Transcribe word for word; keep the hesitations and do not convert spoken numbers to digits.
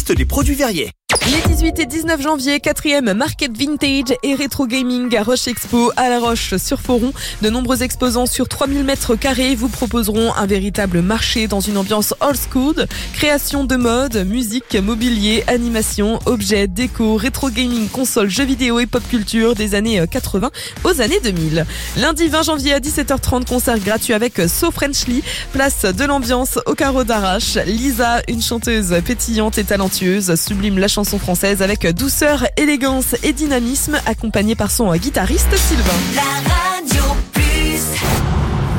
liste des produits Verrier. Les dix-huit et dix-neuf janvier, quatrième Market Vintage et Rétro Gaming à Roche Expo à La Roche-sur-Foron. De nombreux exposants sur trois mille mètres carrés vous proposeront un véritable marché dans une ambiance old school. Création de mode, musique, mobilier, animation, objets, déco, rétro gaming, consoles, jeux vidéo et pop culture des années quatre-vingts aux années deux mille. Lundi vingt janvier à dix-sept heures trente, concert gratuit avec So Frenchly. Place de l'ambiance au carreau d'Arrache. Lisa, une chanteuse pétillante et talentueuse, sublime la chanson française avec douceur, élégance et dynamisme, accompagnée par son guitariste Sylvain. La radio.